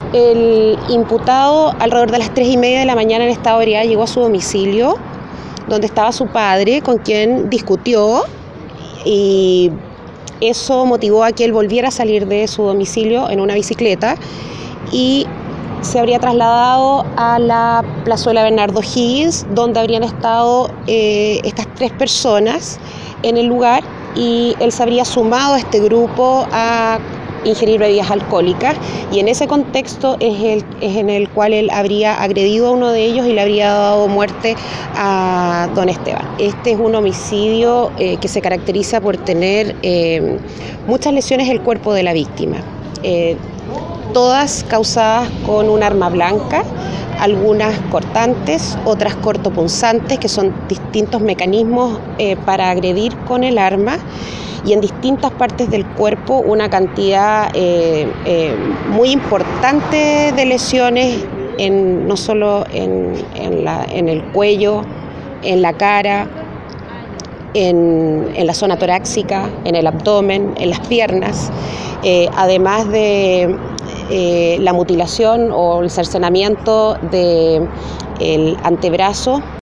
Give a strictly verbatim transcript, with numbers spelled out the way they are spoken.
El imputado, alrededor de las tres y media de la mañana en estado de ebriedad, llegó a su domicilio, donde estaba su padre, con quien discutió, y eso motivó a que él volviera a salir de su domicilio en una bicicleta y se habría trasladado a la plazuela Bernardo Higgins, donde habrían estado eh, estas tres personas en el lugar, y él se habría sumado a este grupo a ingerir bebidas alcohólicas, y en ese contexto es, el, es en el cual él habría agredido a uno de ellos y le habría dado muerte a don Esteban. Este es un homicidio eh, que se caracteriza por tener eh, muchas lesiones en el cuerpo de la víctima, eh, todas causadas con un arma blanca, algunas cortantes, otras cortopunzantes, que son distintos mecanismos eh, para agredir con el arma, y en distintas partes del cuerpo una cantidad eh, eh, muy importante de lesiones, en, no solo en, en, la, en el cuello, en la cara, en, en la zona torácica, en el abdomen, en las piernas, eh, además de eh, la mutilación o el cercenamiento del antebrazo